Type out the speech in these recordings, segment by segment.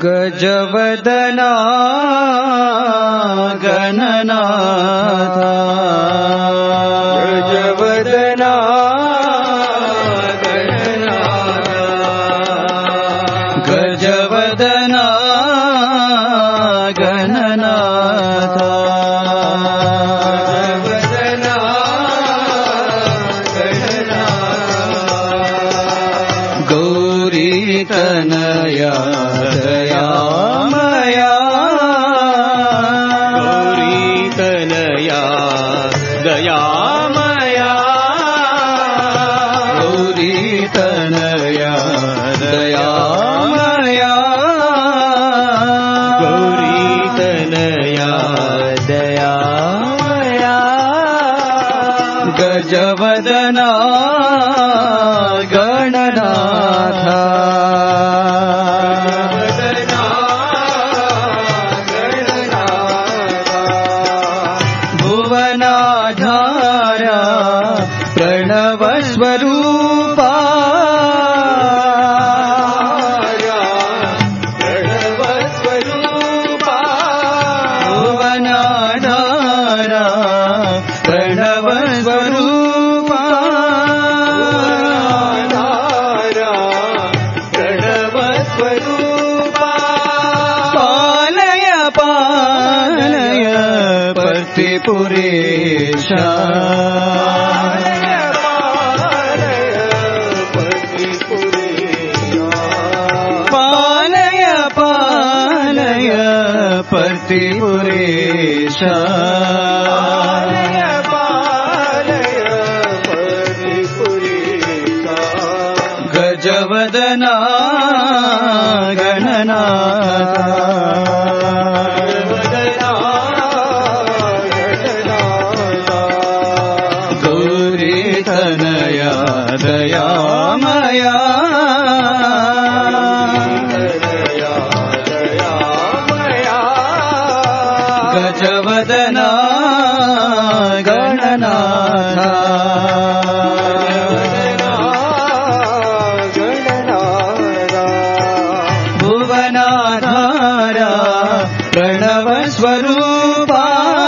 गजवदना गणनाथ गजवदना गणनाथ गजवदना गणनाथ गजवदना गणनाथ गौरी तनया दयामया गौरी तनया दयामया गौरी तनया दयामया गौरी तनया दयामया गजवदना गणनाथ भुवनाधारा प्रणव स्वरूपा प्रणव स्वरूपा भुवनाधारा प्रणव स्वरूपा प्रणव स्वरूपा पालय पालय प्रतिपुरेशा पालय पालय प्रतिपुरेशा गजवदना गणनाथ गौरी तनया दयामया गजवदना गणनाथ भुवनाधारा प्रणव स्वरूपा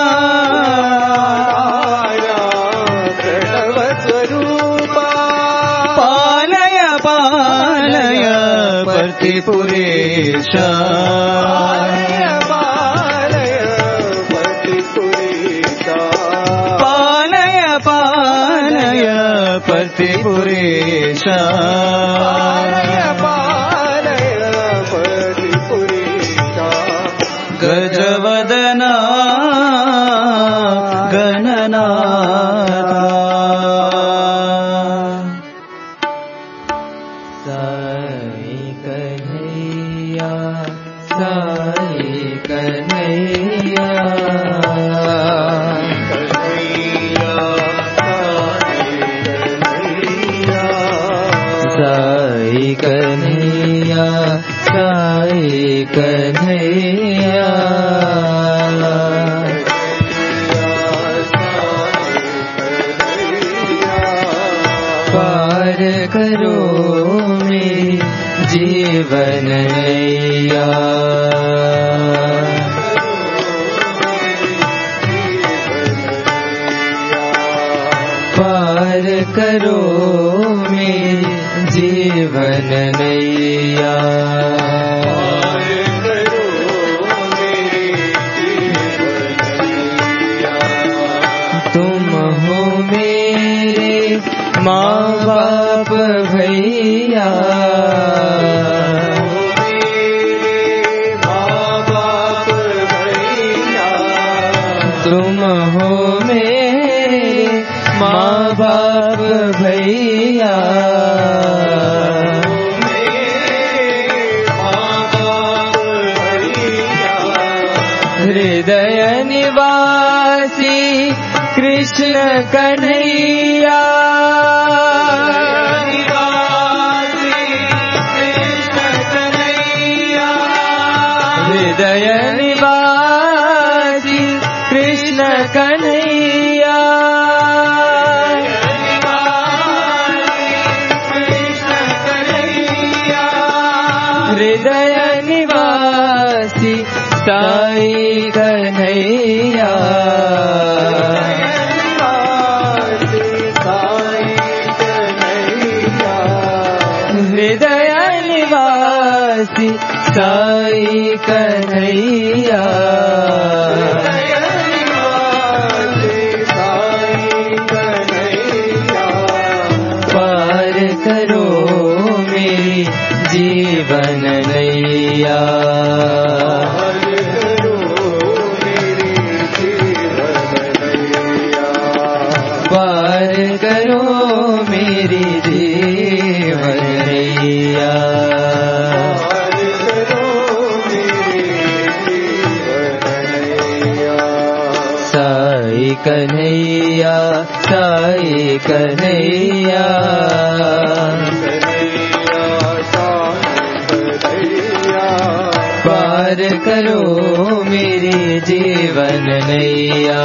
प्रणव स्वरूपा पालय पालय प्रतिपुरेशा पालय पालय प्रतिपुरेशा गजवदना गणनाथ साई कन्हैया साई कन्हैया साई कन्हैया साई कन्हैया पार करो मेरी जीवन नैया पार करो मेरी जीवन नैया तुम हो मेरे माँ बाप भैया तुम हो मेरे माँ बाप भैया हृदय निवासी कृष्ण कन्हैया हृदय निवासी कृष्ण कन्हैया हृदय निवासी साई कन्हैया हृदय निवासी साई कन्हैया पार करो मेरी जीवन नैया पार करो मेरी जीवन नैया साई कन्हैया साई कन्हैया पार करो मेरी जीवन नैया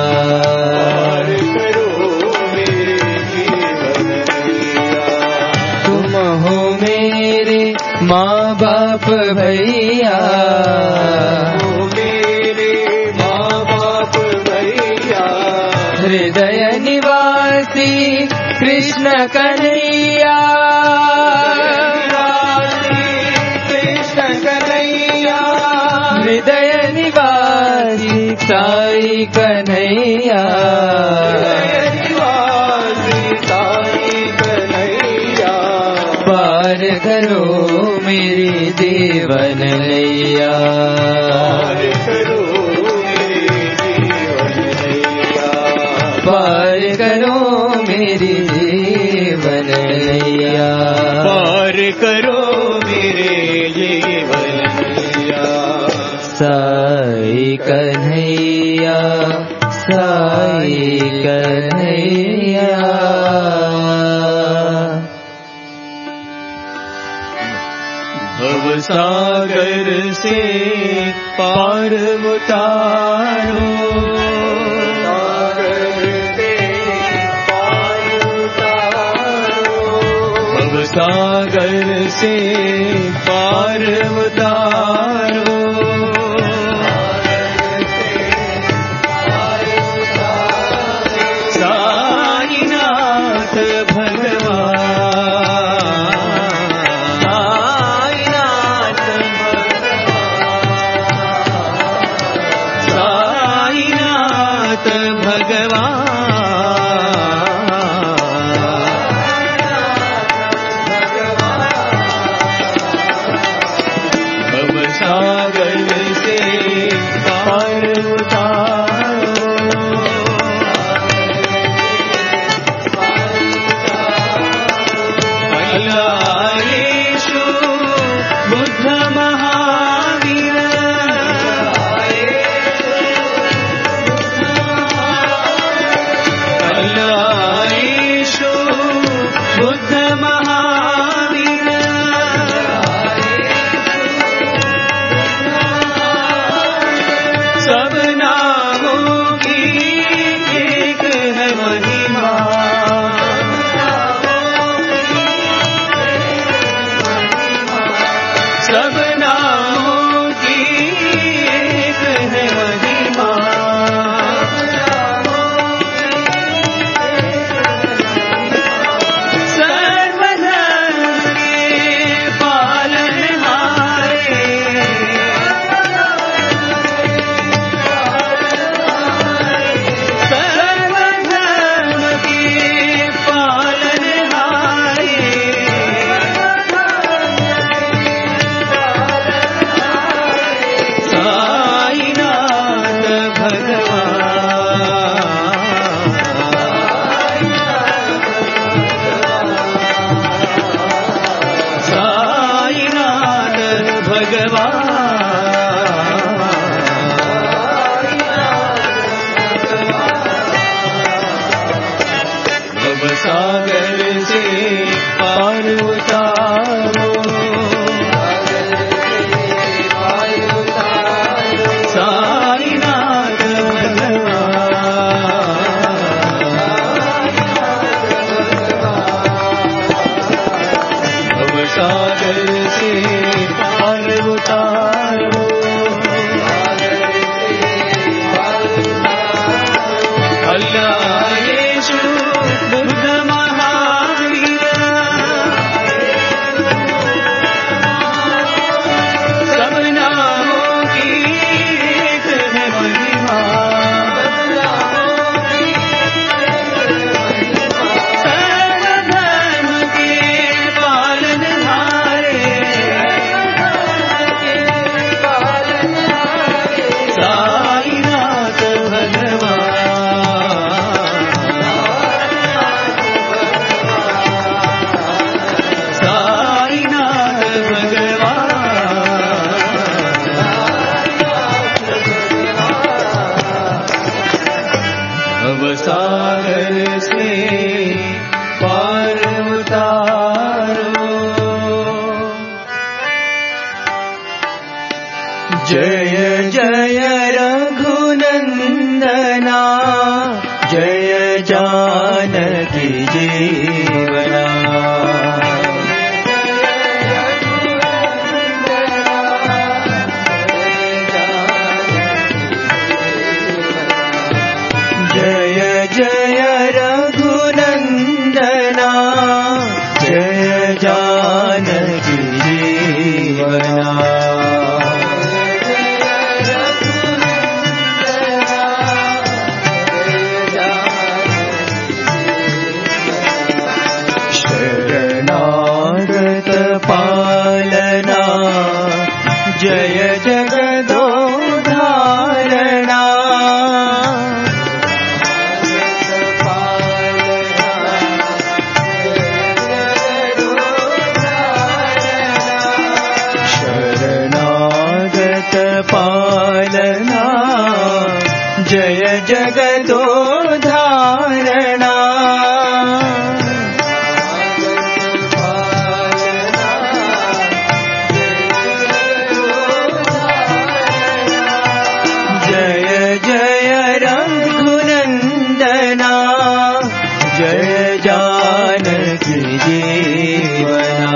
तुम हो मेरे माँ बाप भैया हृदय निवासी कृष्ण कन्हैया कृष्ण कन्हैया हृदय निवासी साई कन्हैया पार करो मेरी जीवन नैया पार करो मेरी जीवन नैया पार करो मेरे जीवन नैया साई कन्हैया साई कन्हैया भव सागर से पार उतारो सागर से पार उतारो साईनाथ भगवान साईनाथ भगवान सागर से पार उतारो कलायेषु बुद्ध महावीर कलायेषु बुद्ध महावीर सब नामों की एक है महिमा सब नामों की एक है महिमा सर्वधर्म के पालनहारे सर्वधर्म के पालनहारे साईनाथ भगवान साईनाथ भगवान भव सागर से पार उतारो साईनाथ भगवान भव सागर से पार उतारो जय जय रघुनंदना जय जानकी जीवना जय जय रघुनंदना जय जानकी जीवना शरणागत पालना जय जगदोद्धारणा पालना जय जगदोद्धारणा जय जय रघुनंदना जय जानकी जीवना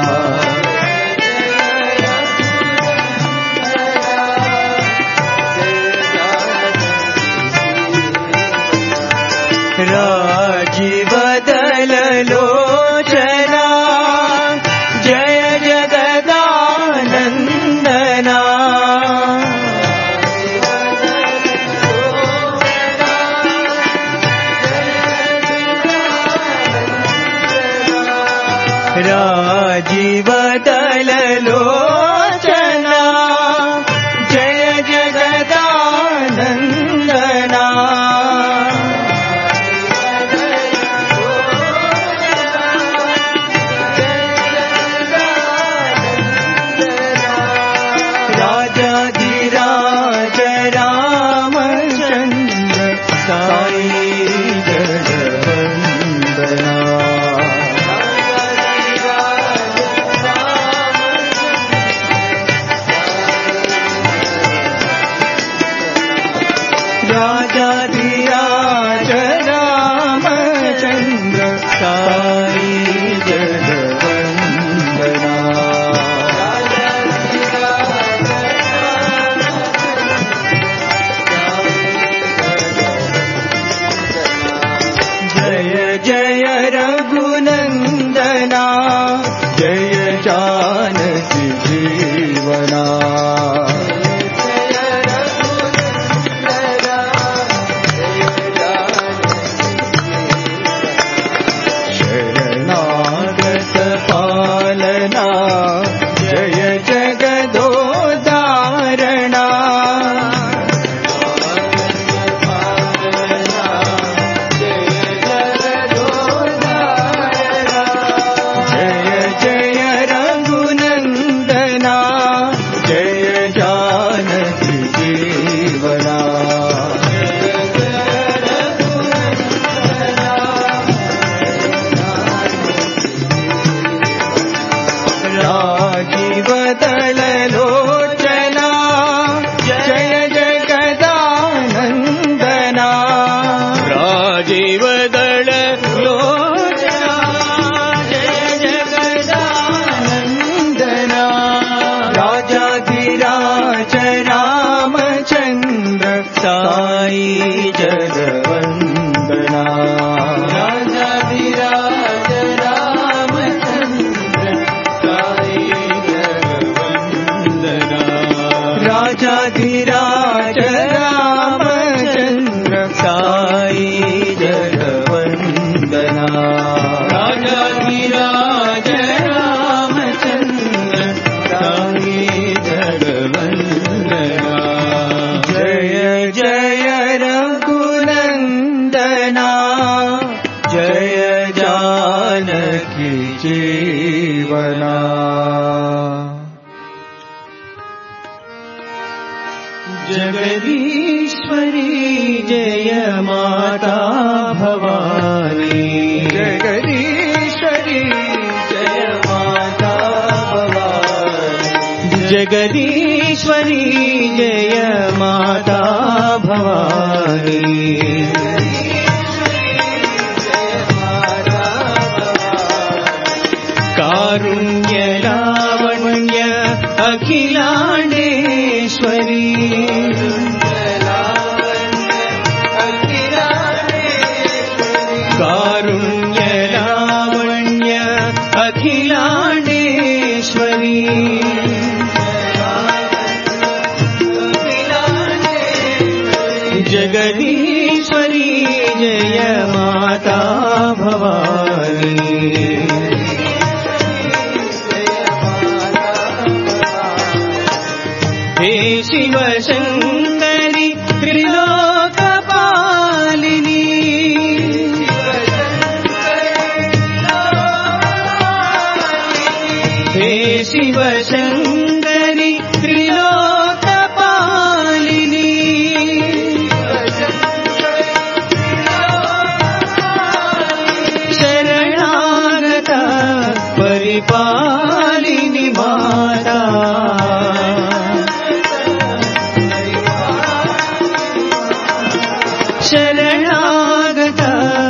राजीव दल लोचना जय जगदानंदना राजीव दल लोचना जय जगदानंदना राजाधिराज रामचंद्र साई जगवंदना राजाधिराज रामचंद्र साई जगवंदना जय जय रघुनंदना जय जानकी जीवना शरणागत पालना जय जगदोद्धारणा राजीवदल लोचना जय जगदानंदना राजीवदल लोचना जय जगदानंदना राजाधिराज रामचंद्र साई जगवंदना राजाधिराज राजाधिराज रामचंद्र साई जगवंदना राजाधिराज रामचंद्र साई जगवंदना जय जय रघुनंदना जय जानकी जीवना जगदीश्वरी जय माता भवानी जगदीश्वरी जय माता भवानी जगदीश्वरी जय माता भवानी कारुण्य लावण्य अखिलांडेश्वरी कारुण्य लावण्य अखिलांडेश्वरी जगदीश्वरी जय माता भवानी हे शिव शंकरी त्रिलोकपालिनी हे शिव शंकरी त्रिलोकपालिनी शरणागता परिपालिनी माता शरणागता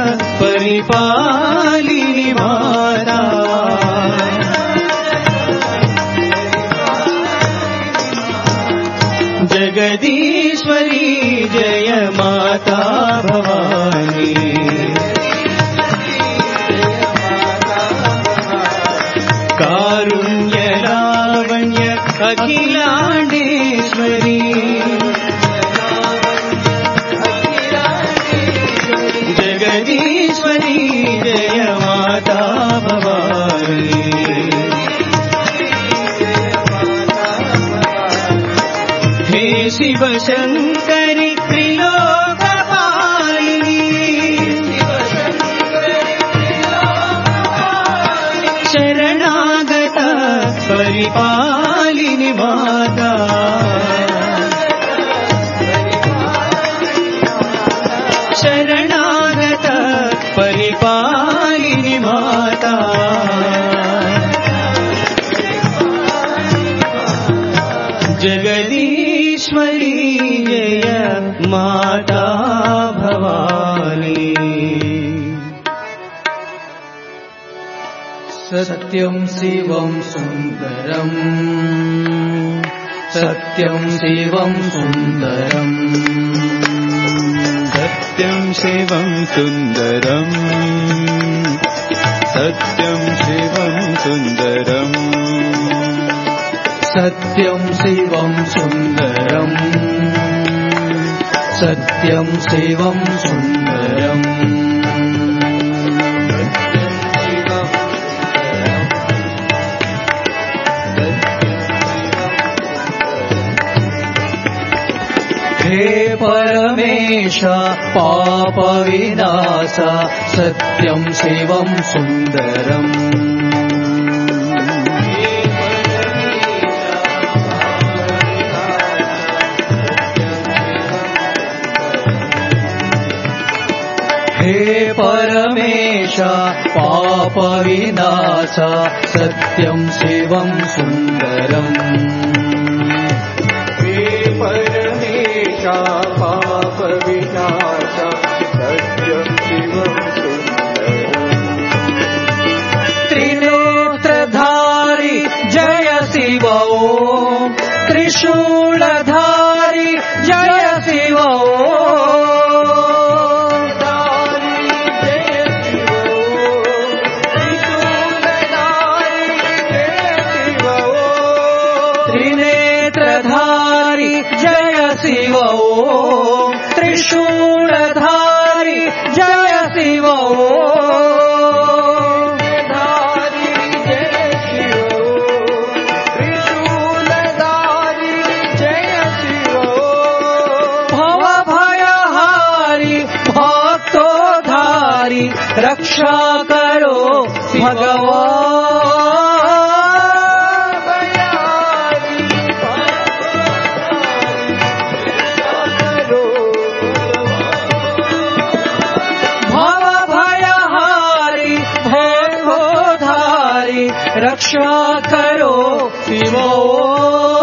परिपालिनी माता जगदीश्वरी जय माता भवानी कारुण्य लावण्य अखिलांडेश्वरी जगदीश्वरी जय माता भवानी हे शिव शंकरी त्रिलोकपालिनी शरणागता परिपालिनी माता शरणागता परिपालिनी माता जगदीश्वरी जय माता भवानी सत्यं शिवं सुन्दरम् सत्यं शिवं सुन्दरम् सत्यं शिवं सुन्दरम् सत्यं शिवं सुन्दरम् सत्यं शिवं सुन्दरम् सत्यं शिवं सुन्दरम् हे परमेश पाप विनाश सत्यं शिवं सुन्दरम् हे परमेश पाप विनाश सत्यं शिवं सुन्दरम् हे परमेश पाप विनाश सत्यं शिवं सुन्दरम् त्रिनेत्रधारी जय शिव ॐ त्रिशूलधारी जय शिव ॐ त्रिनेत्रधारी जय शिव ॐ त्रिशूलधारी जय शिव भवभयहारी भक्तोद्धारी रक्षा करो भगवान रक्षा करो शिव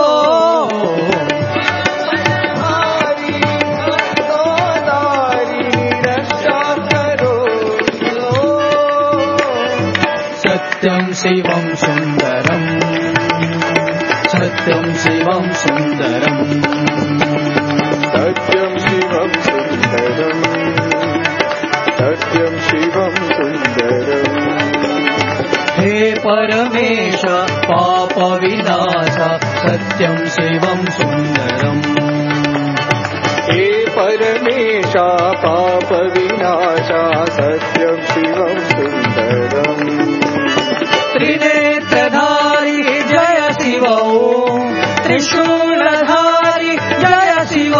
सुन्दरम् सत्यं शिवं सुन्दरम् सत्यं शिवं सुन्दरम् सत्यं शिवं सुन्दरम् हे परमेश पाप विनाश सत्यं शिवं सुन्दरम् हे परमेश पाप विनाश सत्यं शिवं सुन्दरम् त्रिनेत्रधारी जय शिव त्रिशूलधारी जय शिव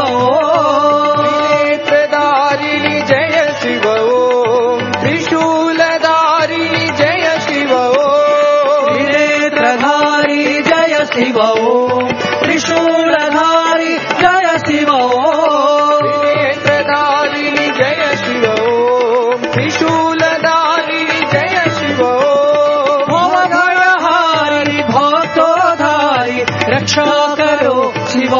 त्रिनेत्रधारिणि जय शिव त्रिशूलधारी जय शिव त्रिनेत्रधारी जय शिव त्रिशूलधारी जय शिव त्रिनेत्रधारिणि जय शिव त्रिशूलधारिणि जय शिव भवभयहारी भक्तोद्धारी रक्षा करो शिव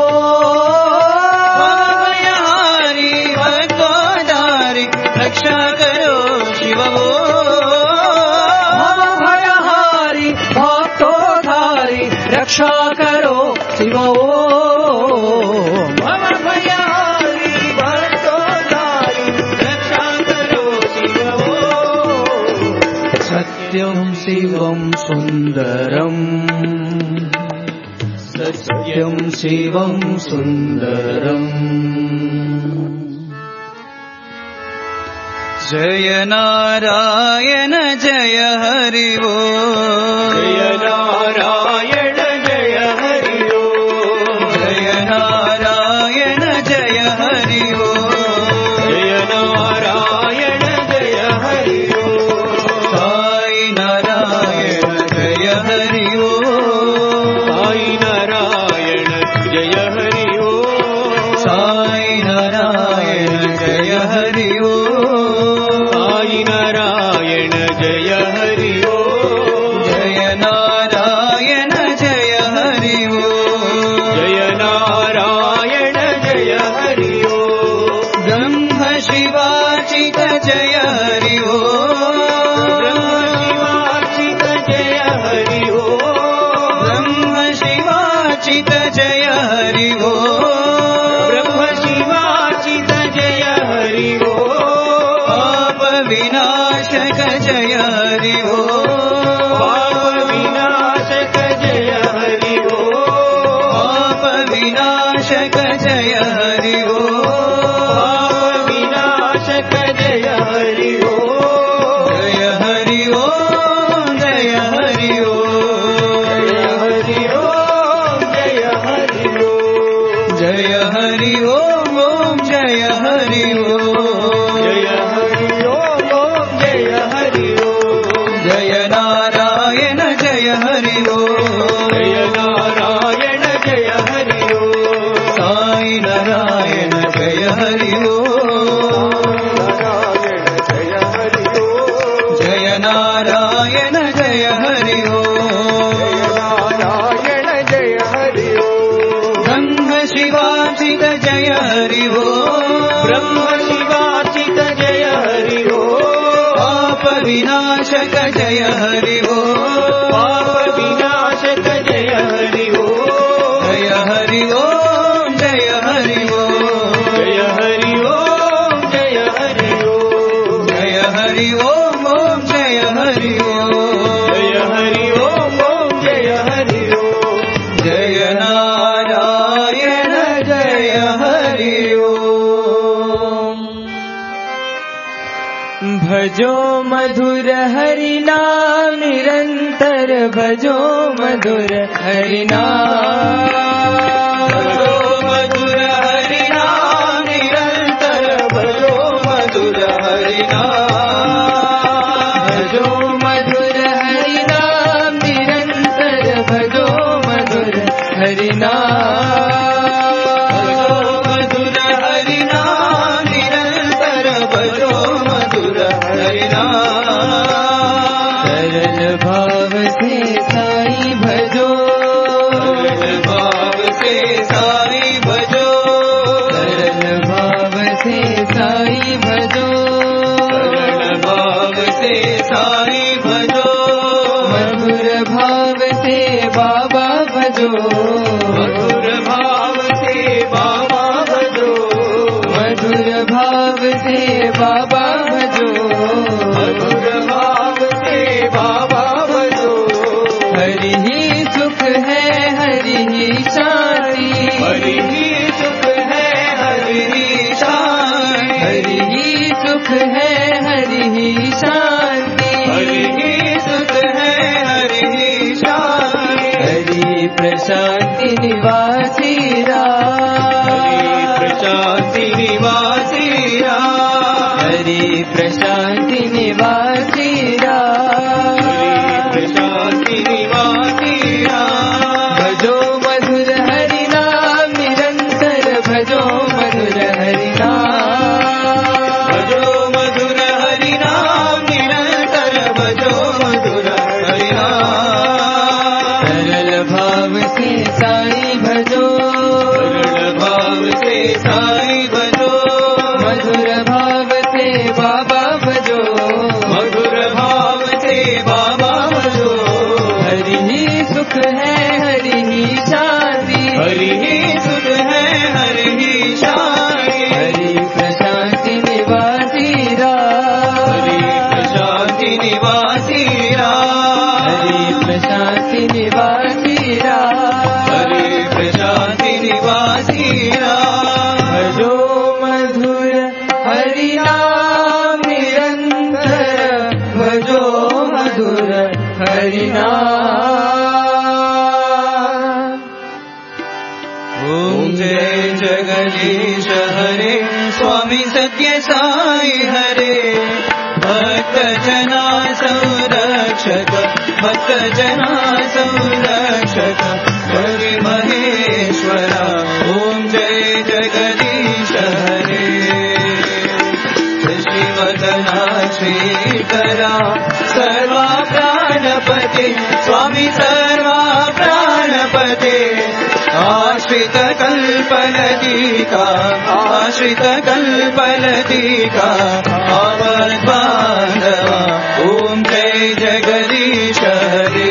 भवभयहारी भक्तोद्धारी रक्षा करो शिव भवभयहारी भक्तोद्धारी रक्षा करो शिव भवभयहारी भक्तोद्धारी रक्षा करो शिव सत्यं शिवं सुन्दरम् सत्यं शिवं सुन्दरम् जय नारायण जय हरि वो जय नारायण जय हरि जय नारायण जय हरि वो जय नारायण जय हरि साई नारायण जय हरि वो साई नारायण जय हरि साई नारायण जय हरि वो साई नारायण जय हरि जय नारायण जय हरि वो जय नारायण जय हरि ब्रह्म शिवाचित जय हरि वो शिवाचित जय हरि ब्रह्म शिवाचित जय हरि वो ब्रह्म शिवाचित जय हरि पाप विनाशक जय हरि वो पाप विनाशक जय हरि पाप विनाशक जय हरि वो पाप विनाशक जय हरि जय हरि ओम जय हरि ओम जय हरि जय हरि जय हरि ओम ओम जय हरि ओम जय हरि जय हरि जय नारायण जय हरि ओम जय नारायण जय हरि साई नारायण जय हरि ओम नारायण जय हरि जय नारायण जय हरि ओम नारायण जय हरि ब्रह्म शिवाचित जय हरि ओम ब्रह्म शिवाचित जय हरि पाप विनाशक जय हरि ओम पाप विनाशक जय हरि जय हरि ओम जय हरि ओम जय हरि जय हरि जय हरि ओम ओम जय हरि ओम जय हरि जय हरि जय नारायण जय हरि ओम भजो मधुर हरि नाम निरंतर भजो मधुर हरि नाम भजो मधुर हरि नाम निरंतर भजो मधुर हरि नाम भजो मधुर हरि नाम निरंतर भजो मधुर हरि नाम मधुर हरि नाम निरंतर भजो मधुर हरि नाम सरल भाव से साई भजो सरल भाव से साई भजो सरल भाव से साई भजो सरल भाव से साई भजो मधुर भाव भजो मधुर भाव से बाबा भजो मधुर भाव से बाबा भजो मधुर भाव से बाबा भजो हरि ही सुख है हरि ही शांति हरि ही सुख है हरि ही शांति हरि ही सुख है हरि ही शांति हरि ही सुख है हरि ही शांति हरि प्रशांति निवासी हरि प्रशांति निवासी हरि प्रशांति निवासी हरि प्रशांति निवासी भजो मधुर हरि नाम निरंतर भजो मधुर हरि नाम भजो मधुर हरि नाम निरंतर भजो मधुर हरि नाम सरल भाव से साई भजो सरल भाव से साई भजो मधुर भाव से बाबा भजो मधुर भाव से बाबा भजो हरि ही सुख है हरि ही शांति हरि ही सुख है हरि ही शांति हरि प्रशांति निवासी हरि प्रशांति निवासी हरि प्रशांति निवासी हरि प्रशांति निवासी भजो मधुर हरि नाम निरंतर भजो मधुर हरि नाम ओम जय जगदीश हरे स्वामी सत्य साई हरे भक्त जना संरक्षक भक्त जना संरक्षक हरि महेश्वरा ओम जय जगदीश हरे श्रीवदना श्रीकरा सर्वा प्राणपते स्वामी सर्वा प्राणपते आश्रित कल्पलतिका आश्रित कल्पलतिका आवद्बान्धवा ओम जय जगदीश हरे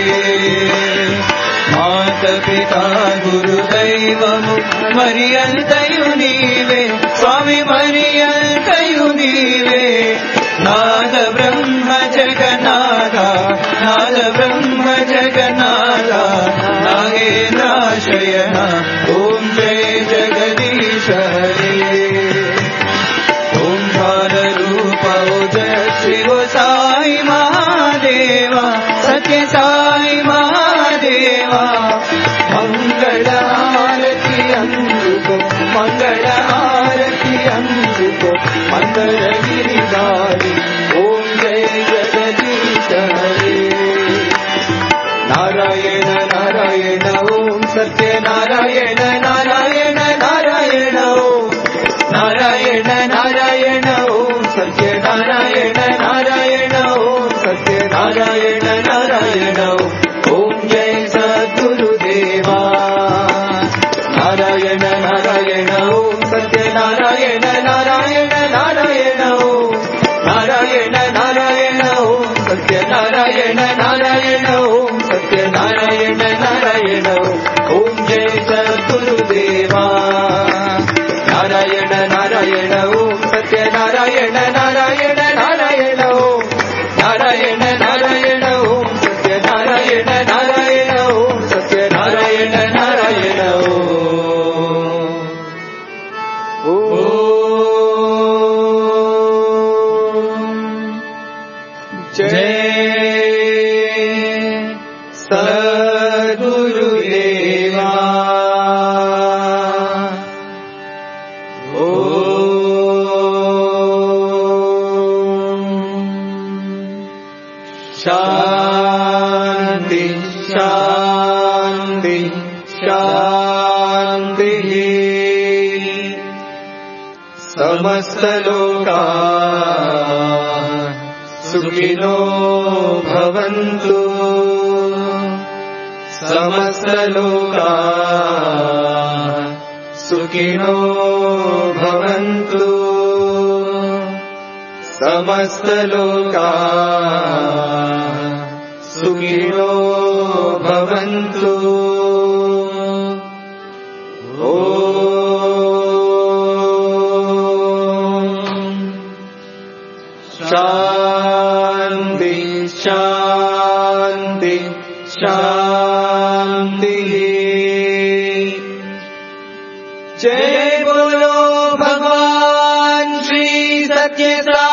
मात पिता गुरुदैवमु मर्यन्तयु नीवे स्वामी मर्यन्तयु नीवे नाद ब्रह्म जगन्नाथ नाद ब्रह्म जगन्नाथ नागेन्द्राशयन ओम जय जगदीश हरे ओंकार रूप जय शिव साई महादेवा सत्य साई महादेवा मंगल आरती अंगुको मंगल आरती अंगुको मंगल गिरिधारी ओम जय जगदीश हरे नारायण नारायण ओम सत्य नारायण नारायण नारायण ओम नारायण नारायण ओम सत्य नारायण नारायण ओम सत्य नारायण नारायण ओम जय सद्गुरुदेवा नारायण नारायण ओम सत्य नारायण नारायण नारायण ओम नारायण नारायण ओम सत्य नारायण नारायण ओम सत्य नारायण नारायण ओम जय सद्गुरुदेवा नारायण नारायण ओम सत्य नारायण नारायण नारायण ओम नारायण नारायण ओम सत्य नारायण नारायण ओम सत्य नारायण नारायण जय सद्गुरुदेवा शांति शांति शांति समस्त लोका सुखिनो भवन्तु समस्त लोका सुखिनो भवन्तु समस्त लोका सुखिनो भवन्तु जय बोलो भगवान श्री सत्य साई